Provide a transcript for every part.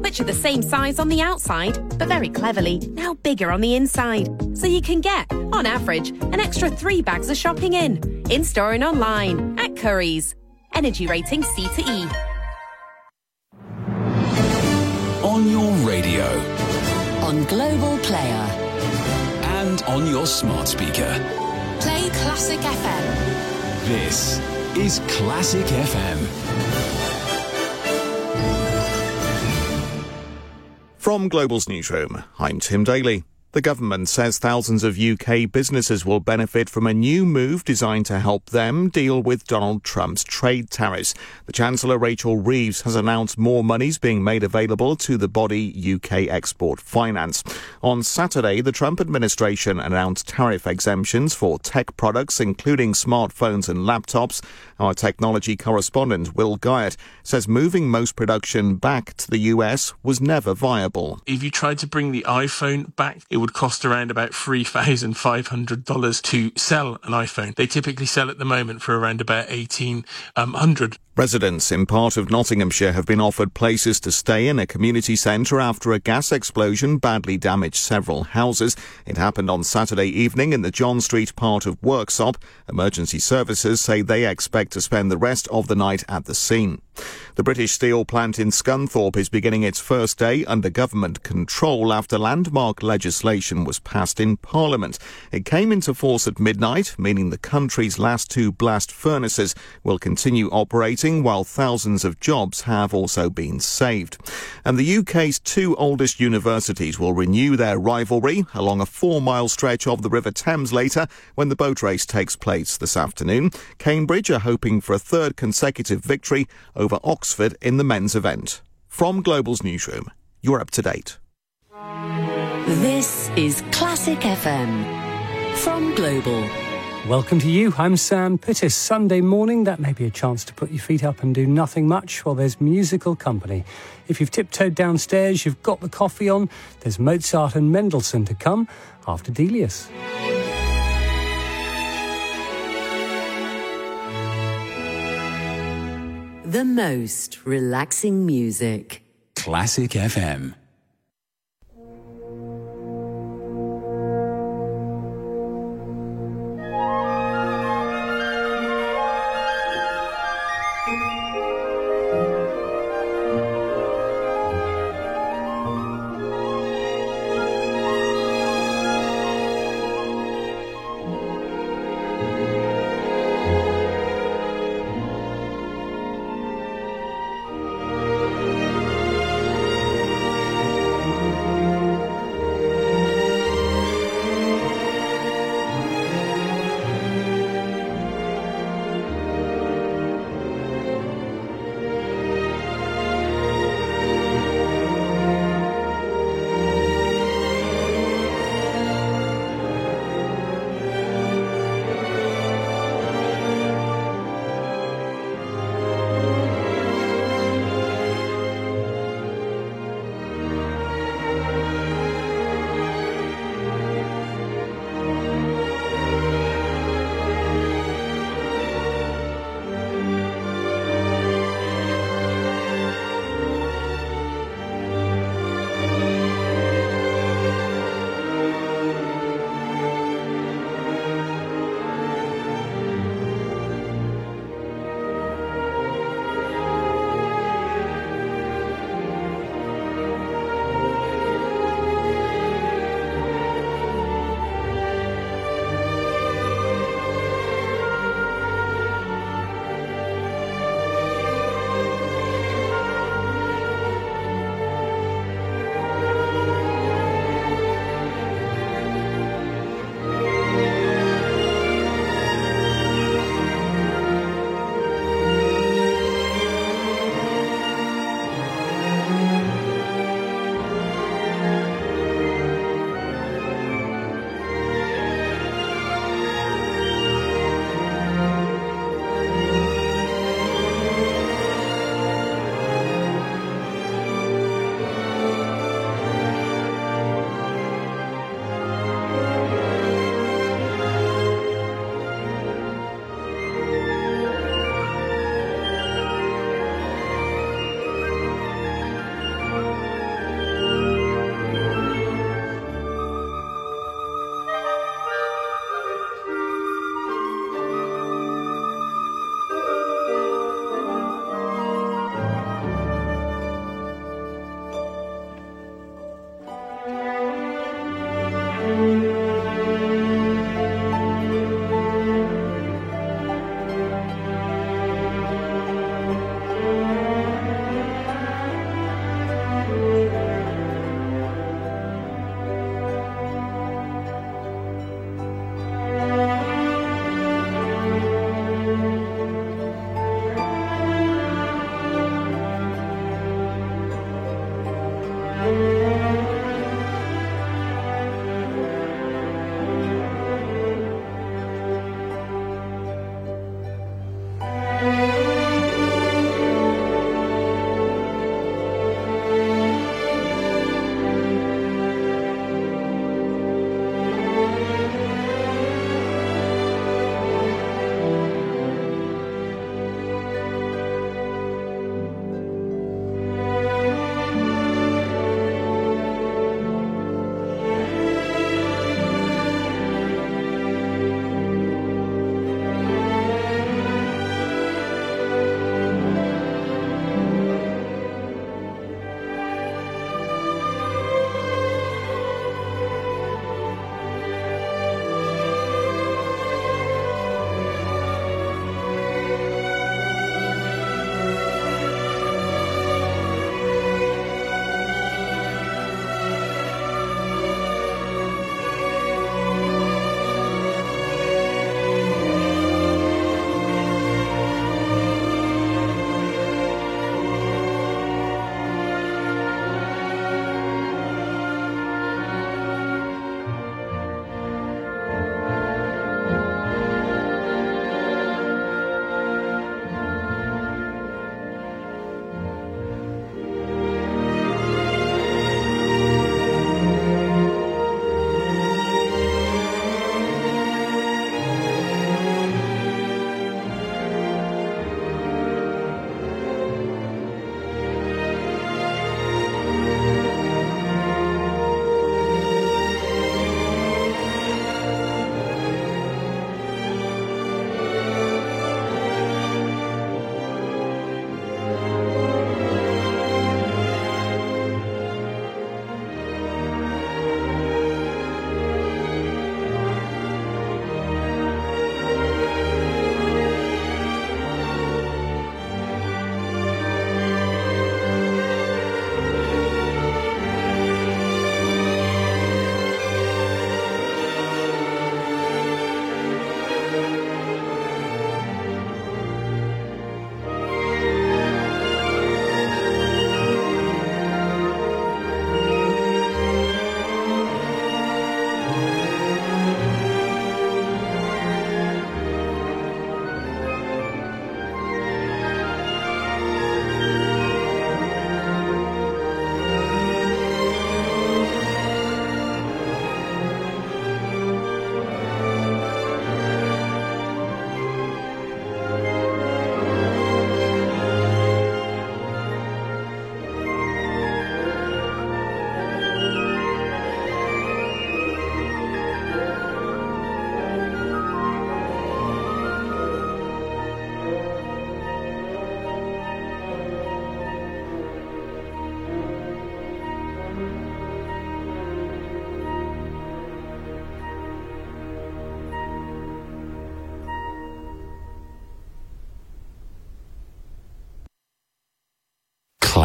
which are the same size on the outside, but very cleverly, now bigger on the inside. So you can get, on average, an extra 3 bags of shopping in store and online, at Currys. Energy rating C to E. On your radio. On Global Player. And on your smart speaker. Play Classic FM. This is Classic FM. From Global's newsroom, I'm Tim Daly. The government says thousands of UK businesses will benefit from a new move designed to help them deal with Donald Trump's trade tariffs. The Chancellor, Rachel Reeves, has announced more monies being made available to the body UK Export Finance. On Saturday, the Trump administration announced tariff exemptions for tech products, including smartphones and laptops. Our technology correspondent, Will Guyatt, says moving most production back to the US was never viable. If you tried to bring the iPhone back, it would cost around about $3,500 to sell an iPhone. They typically sell at the moment for around about $1,800. Residents in part of Nottinghamshire have been offered places to stay in a community centre after a gas explosion badly damaged several houses. It happened on Saturday evening in the John Street part of Worksop. Emergency services say they expect to spend the rest of the night at the scene. The British steel plant in Scunthorpe is beginning its first day under government control after landmark legislation was passed in Parliament. It came into force at midnight, meaning the country's last 2 blast furnaces will continue operating while thousands of jobs have also been saved. And the UK's 2 oldest universities will renew their rivalry along a 4-mile stretch of the River Thames later when the boat race takes place this afternoon. Cambridge are hoping for a 3rd consecutive victory over Oxford in the men's event. From Global's newsroom, you're up to date. This is Classic FM from Global. Welcome to you. I'm Sam Pittis. Sunday morning, that may be a chance to put your feet up and do nothing much while there's musical company. If you've tiptoed downstairs, you've got the coffee on, there's Mozart and Mendelssohn to come after Delius. The most relaxing music. Classic FM.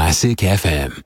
Classic FM.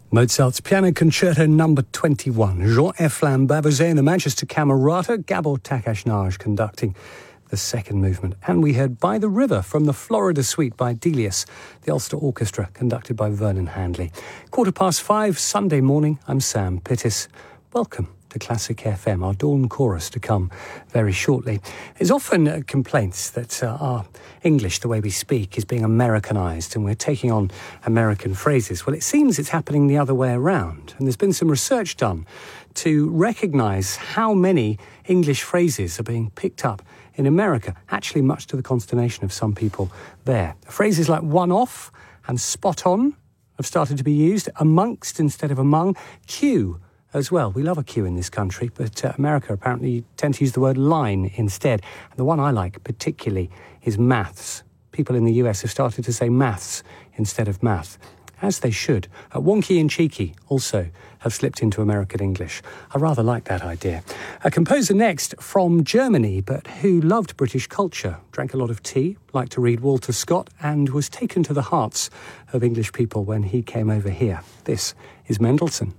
Mozart's Piano Concerto No. 21. Jean-F. Lambavozé and the Manchester Camerata, Gabor Takashnaj conducting the second movement. And we heard By the River from the Florida Suite by Delius, the Ulster Orchestra, conducted by Vernon Handley. 5:15, Sunday morning, I'm Sam Pittis. Welcome to Classic FM, our dawn chorus to come very shortly. There's often complaints that our English, the way we speak, is being Americanized and we're taking on American phrases. Well, it seems it's happening the other way around. And there's been some research done to recognize how many English phrases are being picked up in America, actually much to the consternation of some people there. Phrases like one-off and spot on have started to be used, amongst instead of among, queue as well. We love a queue in this country, but America apparently tend to use the word line instead. And the one I like particularly is maths. People in the US have started to say maths instead of math, as they should. Wonky and cheeky also have slipped into American English. I rather like that idea. A composer next from Germany, but who loved British culture, drank a lot of tea, liked to read Walter Scott, and was taken to the hearts of English people when he came over here. This is Mendelssohn.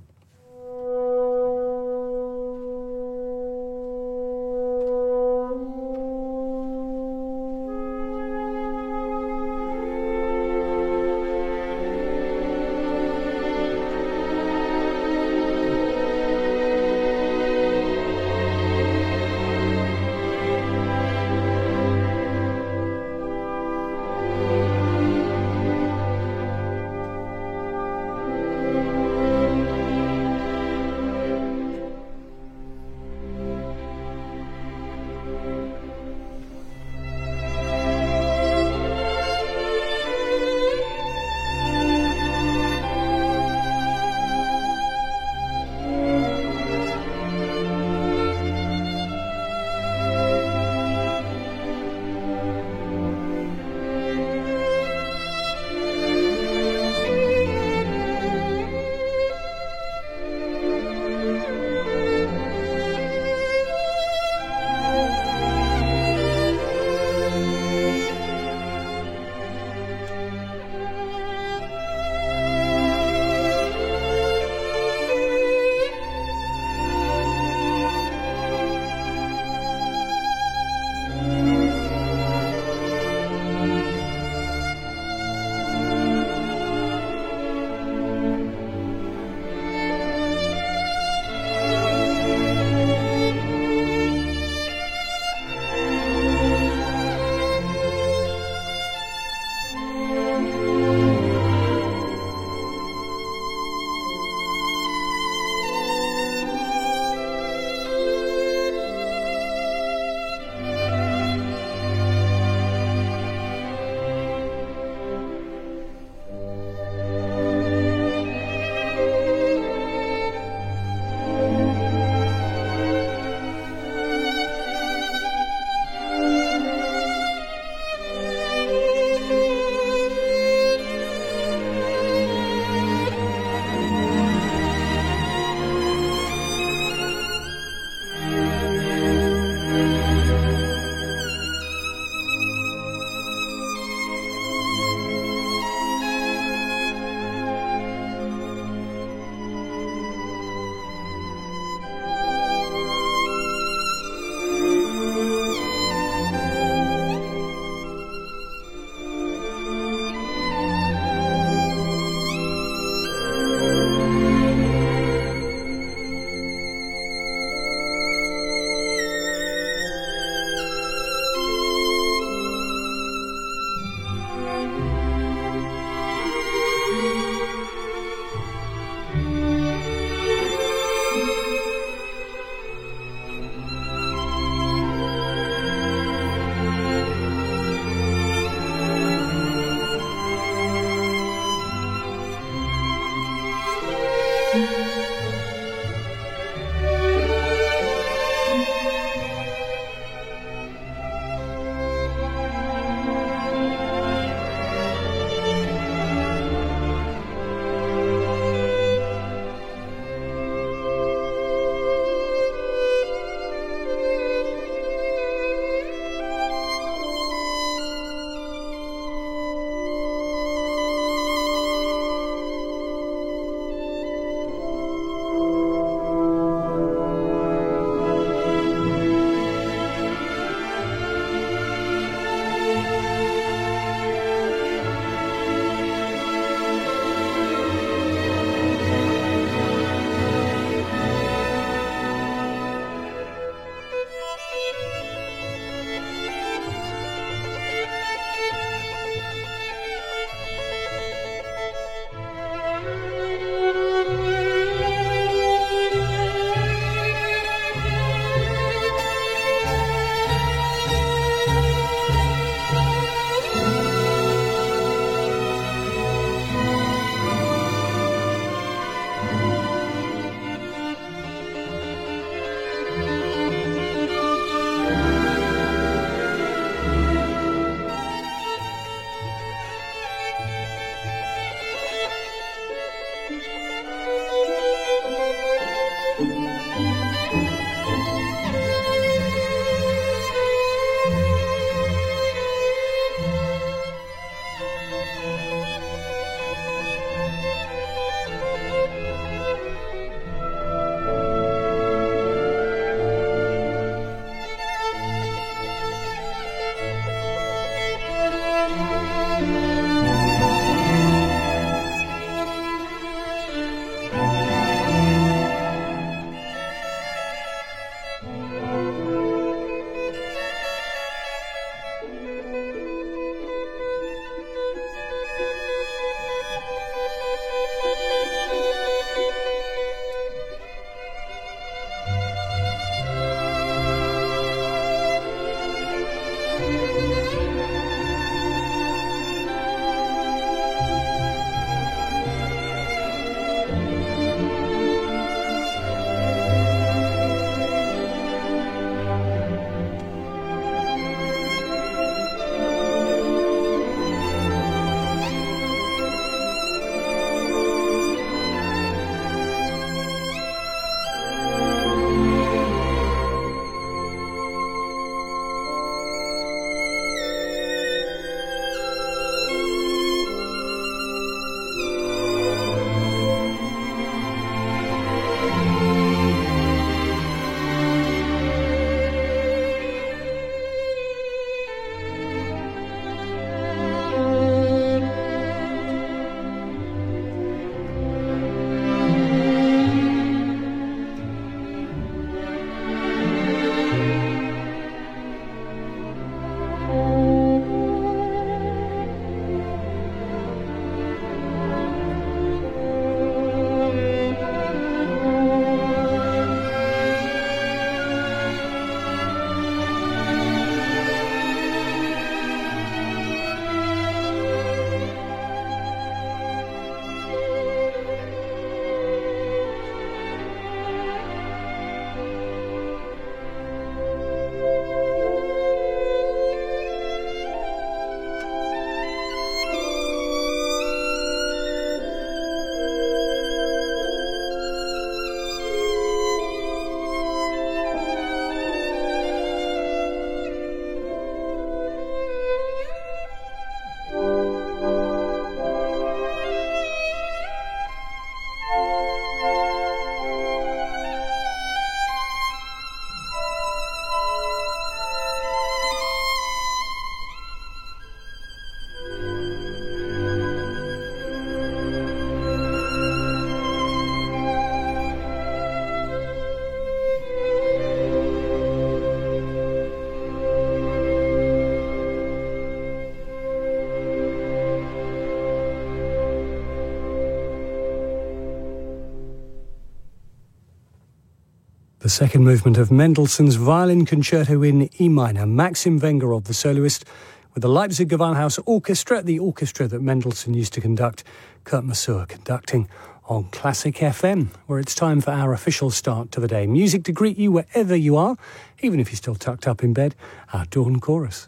the second movement of Mendelssohn's Violin Concerto in E minor. Maxim Vengerov, the soloist, with the Leipzig Gewandhaus Orchestra, the orchestra that Mendelssohn used to conduct. Kurt Masur conducting on Classic FM, where it's time for our official start to the day. Music to greet you wherever you are, even if you're still tucked up in bed. Our Dawn Chorus.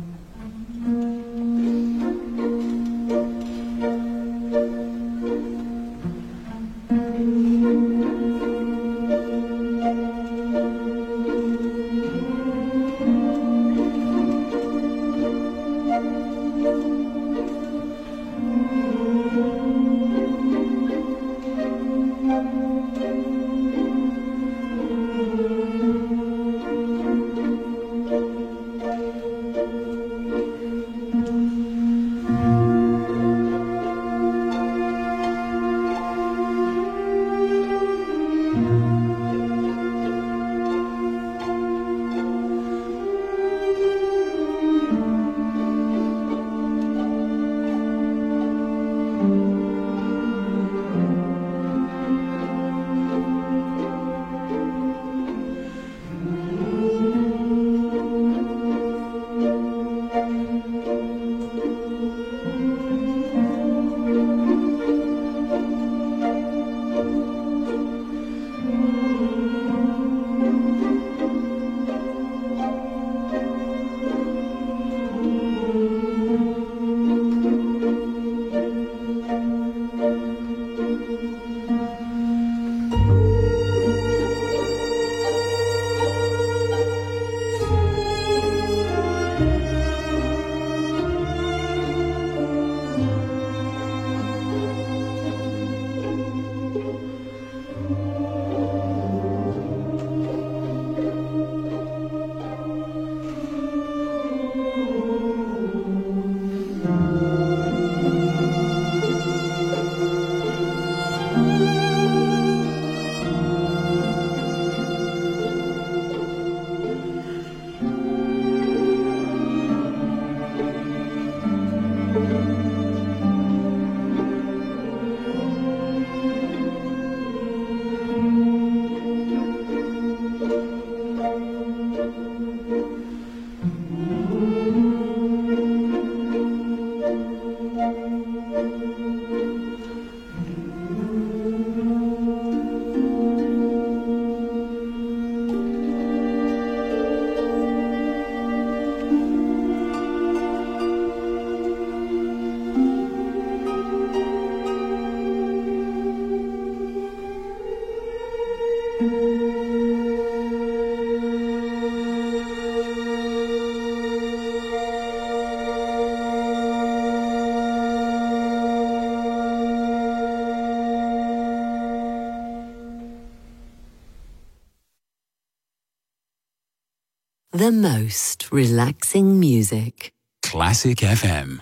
The most relaxing music. Classic FM.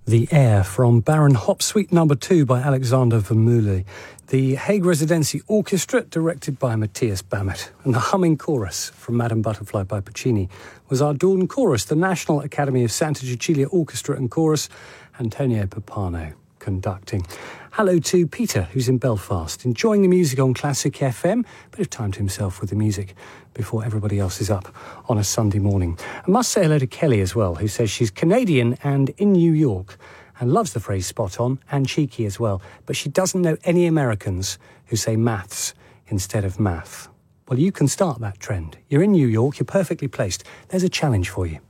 The Air from Baron Hop Suite No. 2 by Alexander Vermeulen. The Hague Residency Orchestra, directed by Matthias Bammert. And the humming chorus from Madame Butterfly by Puccini was our Dawn Chorus, the National Academy of Santa Cecilia Orchestra and Chorus, Antonio Papano conducting. Hello to Peter, who's in Belfast, enjoying the music on Classic FM. Bit of time to himself with the music before everybody else is up on a Sunday morning. I must say hello to Kelly as well, who says she's Canadian and in New York and loves the phrase spot on and cheeky as well, but she doesn't know any Americans who say maths instead of math. Well, you can start that trend. You're in New York, you're perfectly placed. There's a challenge for you.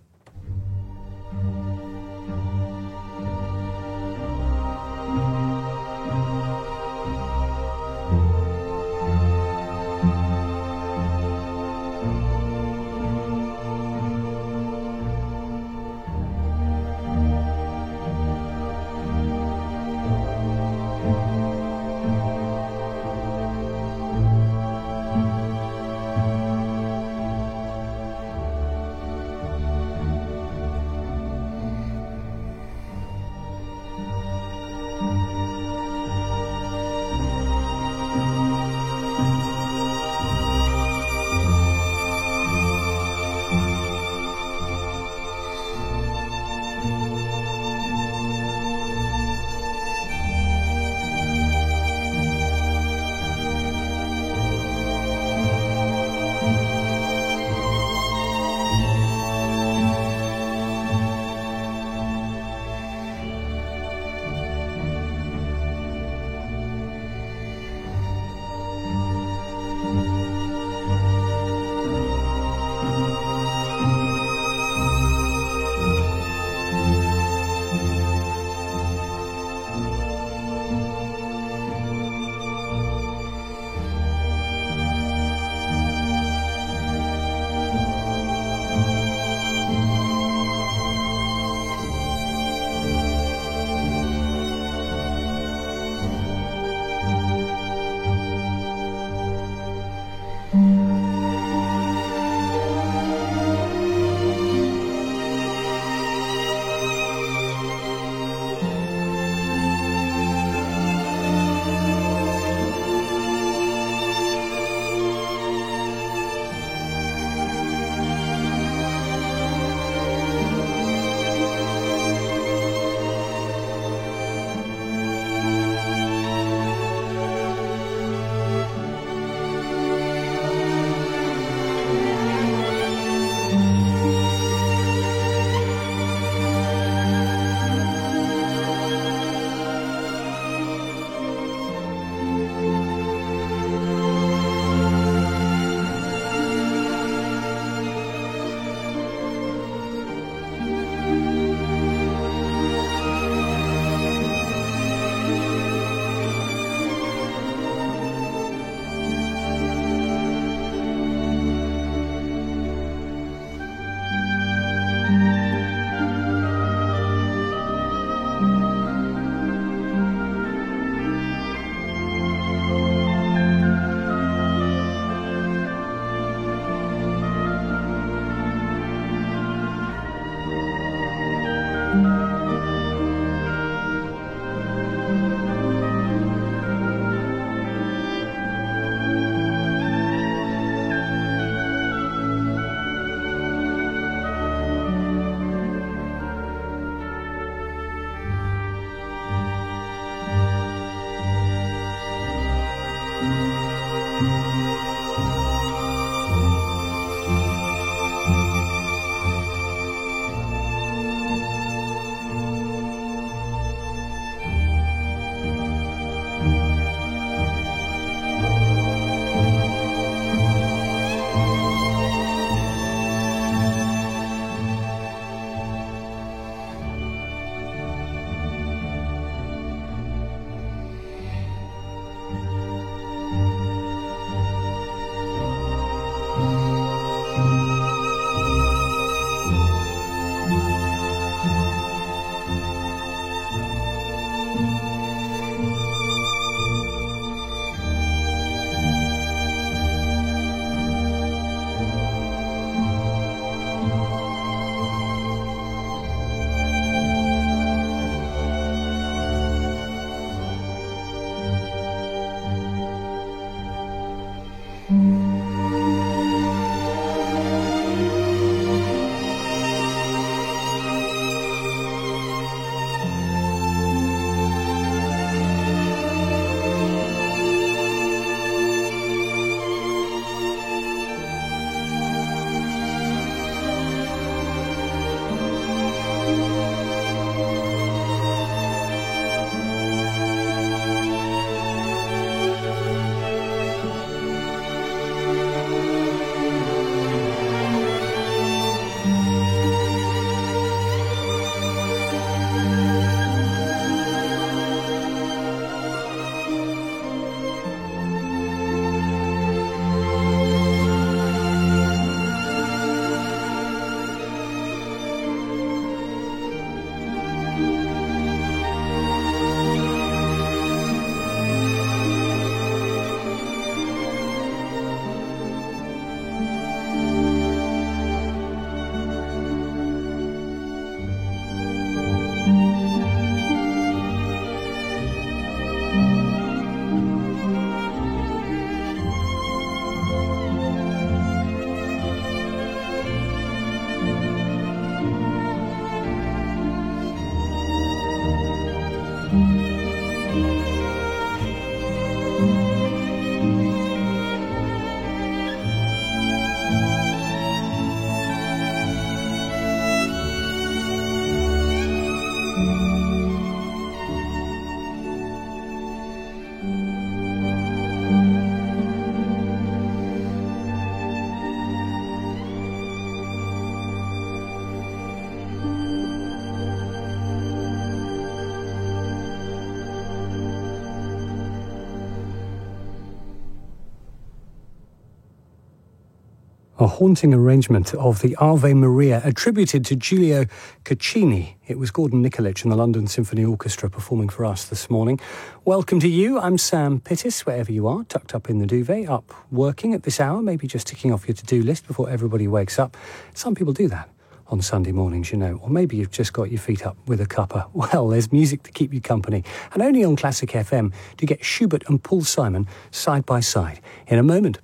a haunting arrangement of the Ave Maria attributed to Giulio Caccini. It was Gordon Nikolic and the London Symphony Orchestra performing for us this morning. Welcome to you. I'm Sam Pittis, wherever you are, tucked up in the duvet, up working at this hour, maybe just ticking off your to-do list before everybody wakes up. Some people do that on Sunday mornings, you know, or maybe you've just got your feet up with a cuppa. Well, there's music to keep you company, and only on Classic FM do you get Schubert and Paul Simon side by side. In a moment.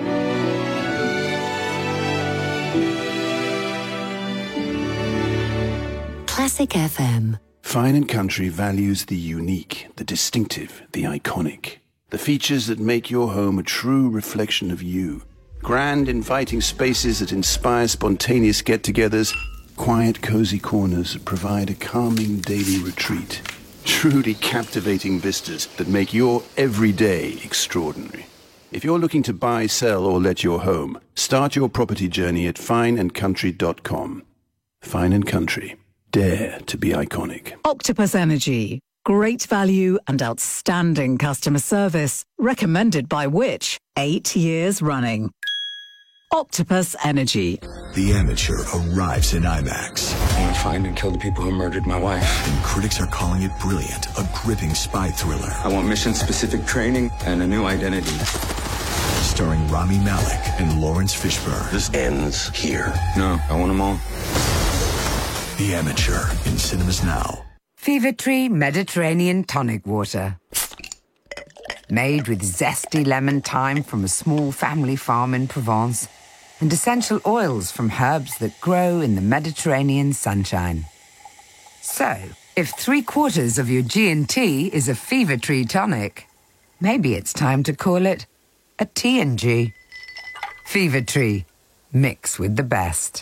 Classic FM. Fine & Country values the unique, the distinctive, the iconic. The features that make your home a true reflection of you. Grand, inviting spaces that inspire spontaneous get-togethers. Quiet, cozy corners that provide a calming daily retreat. Truly captivating vistas that make your everyday extraordinary. If you're looking to buy, sell, or let your home, start your property journey at fineandcountry.com. Fine & Country. Dare to be iconic. Octopus Energy. Great value and outstanding customer service. Recommended by Which? 8 years running. Octopus Energy. The Amateur arrives in IMAX. I want to find and kill the people who murdered my wife. And critics are calling it brilliant, a gripping spy thriller. I want mission-specific training and a new identity. Starring Rami Malek and Lawrence Fishburne. This ends here. No, I want them all. The Amateur, in cinemas now. Fever Tree Mediterranean Tonic Water. Made with zesty lemon thyme from a small family farm in Provence and essential oils from herbs that grow in the Mediterranean sunshine. So, if 3/4 of your G&T is a Fever Tree tonic, maybe it's time to call it a T&G. Fever Tree. Mix with the best.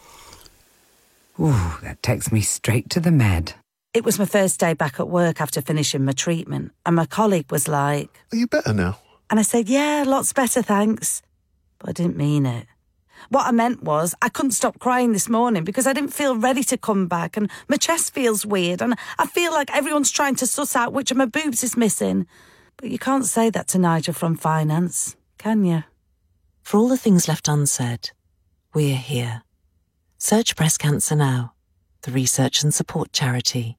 Ooh, that takes me straight to the med. It was my first day back at work after finishing my treatment, and my colleague was like, "Are you better now?" And I said, "Yeah, lots better, thanks." But I didn't mean it. What I meant was I couldn't stop crying this morning because I didn't feel ready to come back, and my chest feels weird, and I feel like everyone's trying to suss out which of my boobs is missing. But you can't say that to Nigel from finance, can you? For all the things left unsaid, we're here. Search Breast Cancer Now, the research and support charity.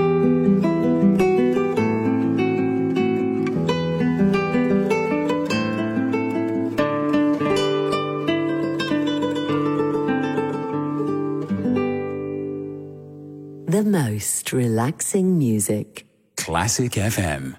The most relaxing music. Classic FM.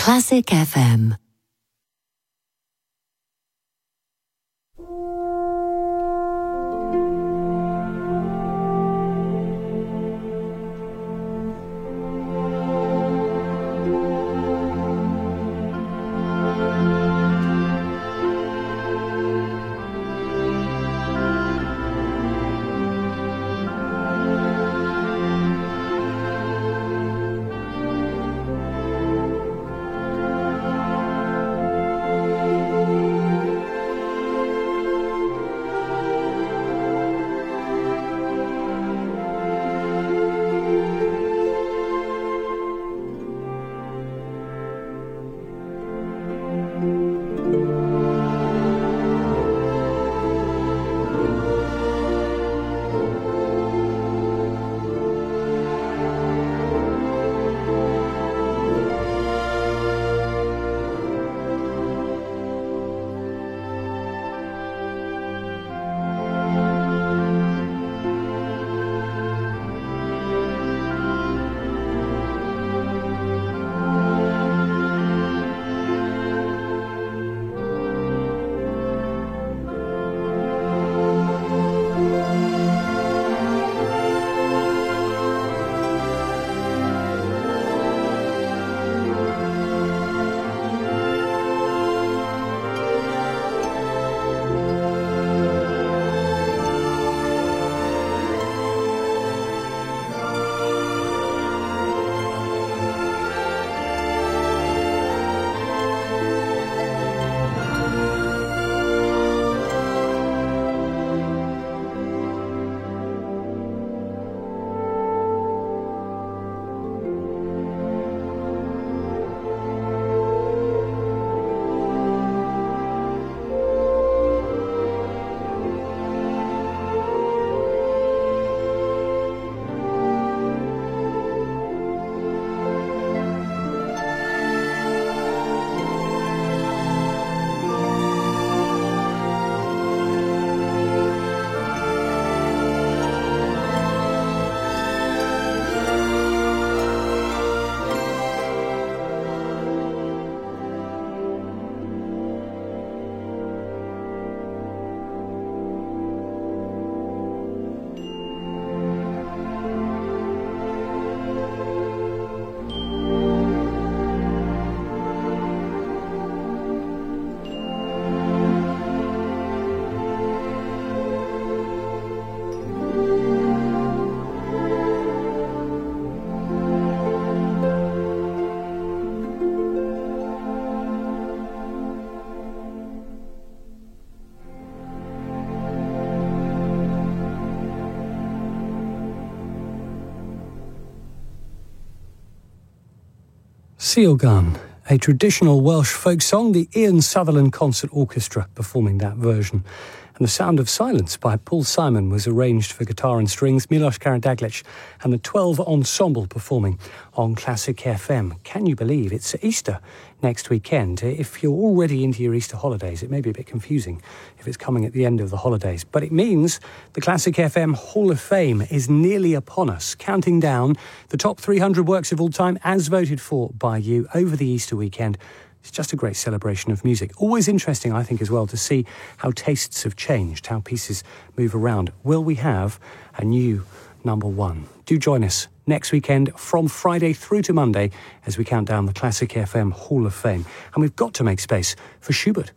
Classic FM. Seal Gun, a traditional Welsh folk song, the Ian Sutherland Concert Orchestra performing that version. And The Sound of Silence by Paul Simon was arranged for guitar and strings, Milos Karadzic and the 12 Ensemble performing on Classic FM. Can you believe it's Easter next weekend? If you're already into your Easter holidays, it may be a bit confusing if it's coming at the end of the holidays, but it means the Classic FM Hall of Fame is nearly upon us, counting down the top 300 works of all time as voted for by you over the Easter weekend. It's just a great celebration of music. Always interesting, I think, as well, to see how tastes have changed, how pieces move around. Will we have a new number one? Do join us next weekend from Friday through to Monday as we count down the Classic FM Hall of Fame. And we've got to make space for Schubert.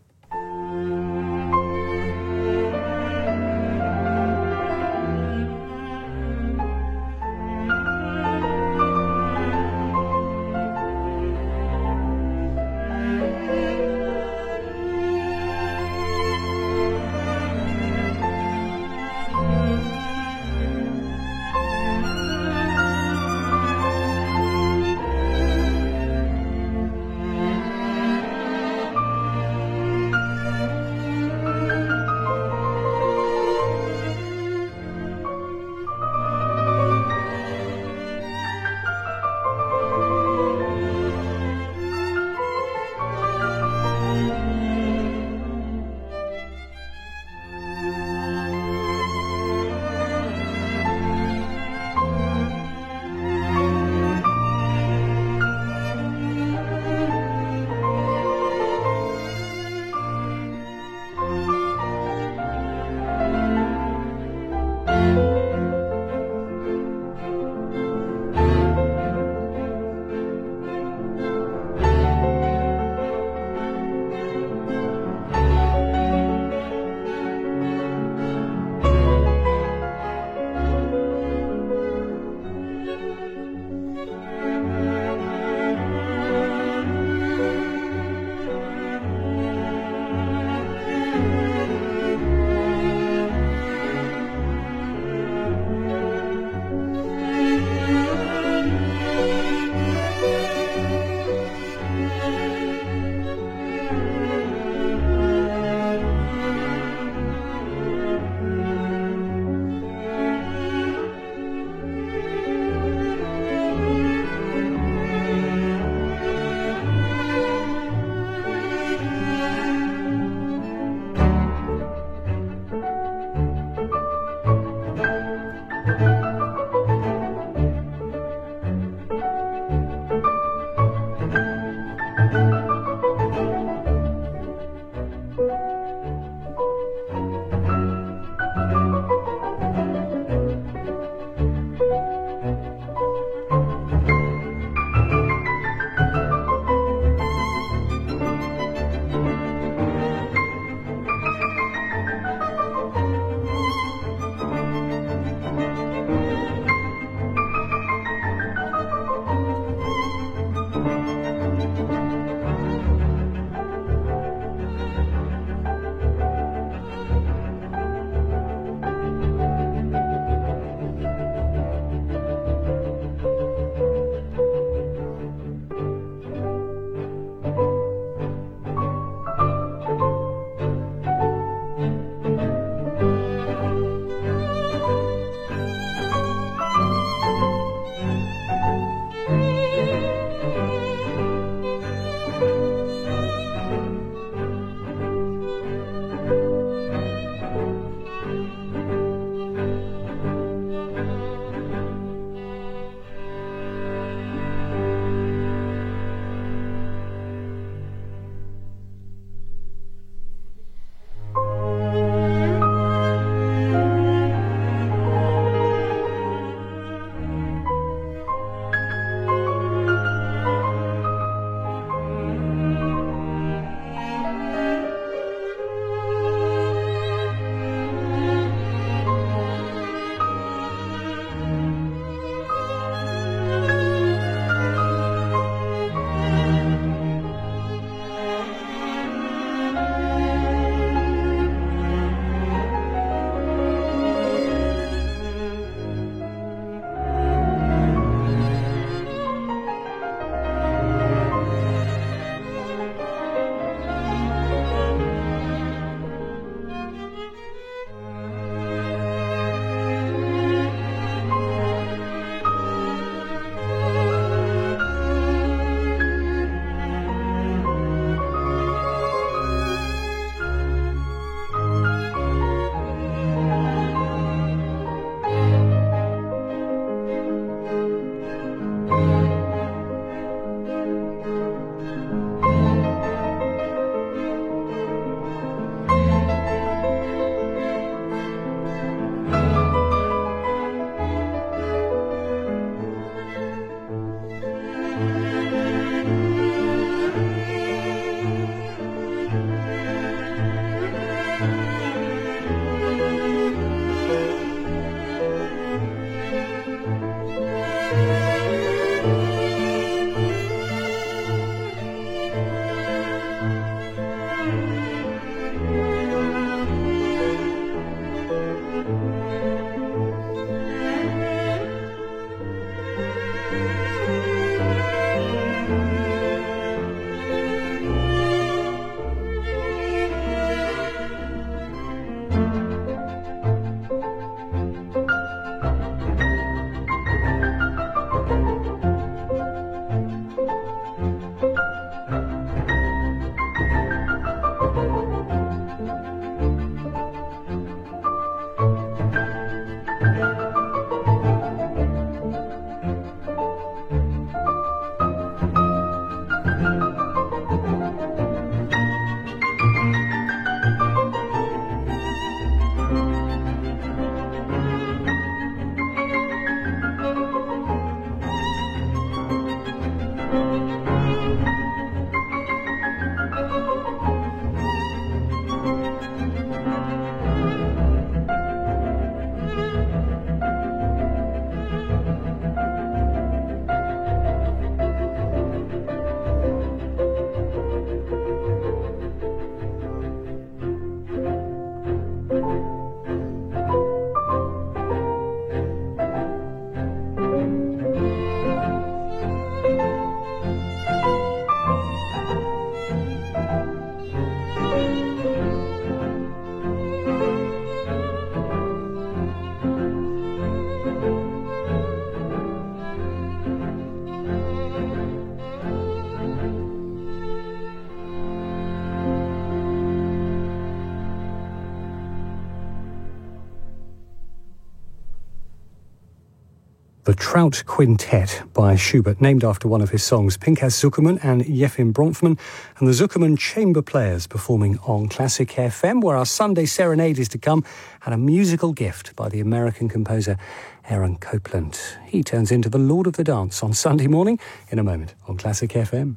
The Trout Quintet by Schubert, named after one of his songs, Pinchas Zuckerman and Yefim Bronfman, and the Zuckerman Chamber Players performing on Classic FM, where our Sunday serenade is to come, and a musical gift by the American composer Aaron Copland. He turns into the Lord of the Dance on Sunday morning in a moment on Classic FM.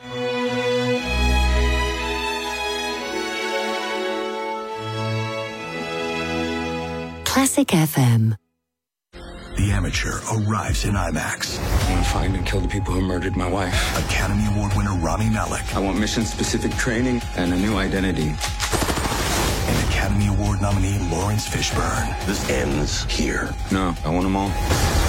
Classic FM. The Amateur arrives in IMAX. I want to find and kill the people who murdered my wife. Academy Award winner Rami Malek. I want mission-specific training and a new identity. And Academy Award nominee Lawrence Fishburne. This ends here. No, I want them all.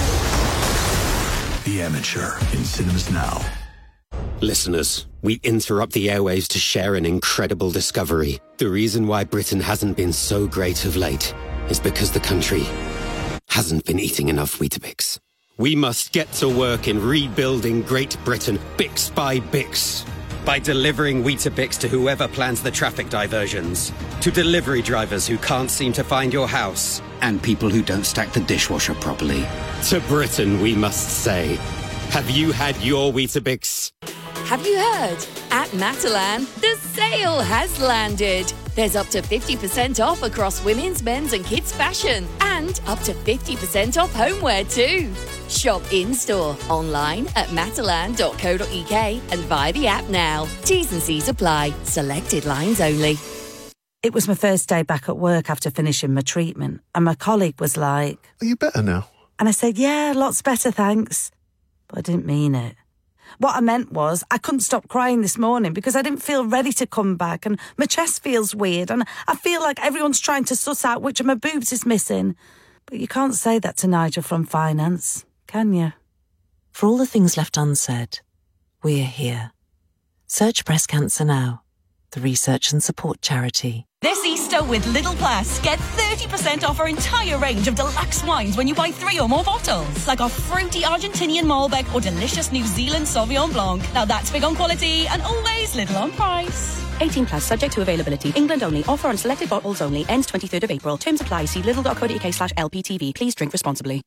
The Amateur in cinemas now. Listeners, we interrupt the airwaves to share an incredible discovery. The reason why Britain hasn't been so great of late is because the country hasn't been eating enough Weetabix. We must get to work in rebuilding Great Britain, Bix by Bix. By delivering Weetabix to whoever plans the traffic diversions, to delivery drivers who can't seem to find your house, and people who don't stack the dishwasher properly. To Britain, we must say, have you had your Weetabix? Have you heard? At Matalan, the sale has landed. There's up to 50% off across women's, men's and kids' fashion. And up to 50% off homeware too. Shop in-store, online at matalan.co.uk and via the app now. T's and C's apply. Selected lines only. It was my first day back at work after finishing my treatment, and my colleague was like, "Are you better now?" And I said, "Yeah, lots better, thanks." But I didn't mean it. What I meant was I couldn't stop crying this morning because I didn't feel ready to come back, and my chest feels weird, and I feel like everyone's trying to suss out which of my boobs is missing. But you can't say that to Nigel from finance, can you? For all the things left unsaid, we're here. Search Breast Cancer Now, the research and support charity. This Easter with Lidl Plus, get 30% off our entire range of deluxe wines when you buy 3 or more bottles. Like our fruity Argentinian Malbec or delicious New Zealand Sauvignon Blanc. Now that's big on quality and always Lidl on price. 18 plus, subject to availability. England only. Offer on selected bottles only. Ends 23rd of April. Terms apply. See lidl.co.uk/LPTV. Please drink responsibly.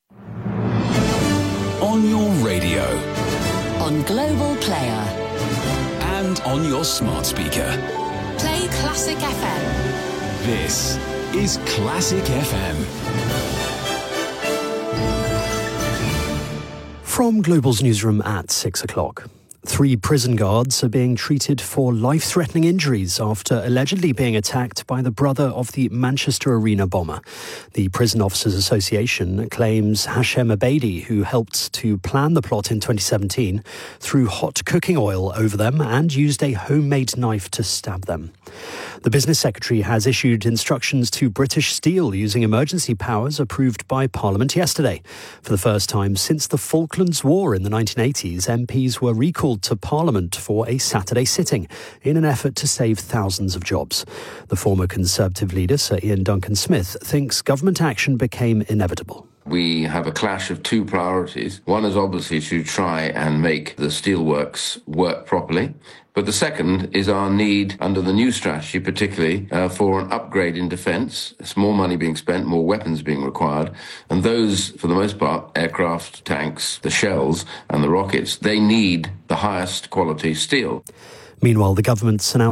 On your radio. On Global Player. And on your smart speaker. Play Classic FM. This is Classic FM. From Global's newsroom at 6 o'clock. 3 prison guards are being treated for life-threatening injuries after allegedly being attacked by the brother of the Manchester Arena bomber. The Prison Officers Association claims Hashem Abedi, who helped to plan the plot in 2017, threw hot cooking oil over them and used a homemade knife to stab them. The Business Secretary has issued instructions to British Steel using emergency powers approved by Parliament yesterday. For the first time since the Falklands War in the 1980s, MPs were recalled to Parliament for a Saturday sitting in an effort to save thousands of jobs. The former Conservative leader, Sir Ian Duncan-Smith, thinks government action became inevitable. We have a clash of 2 priorities. One is obviously to try and make the steelworks work properly. But the second is our need, under the new strategy particularly, for an upgrade in defence. There's more money being spent, more weapons being required. And those, for the most part, aircraft, tanks, the shells and the rockets, they need the highest quality steel. Meanwhile, the government's announced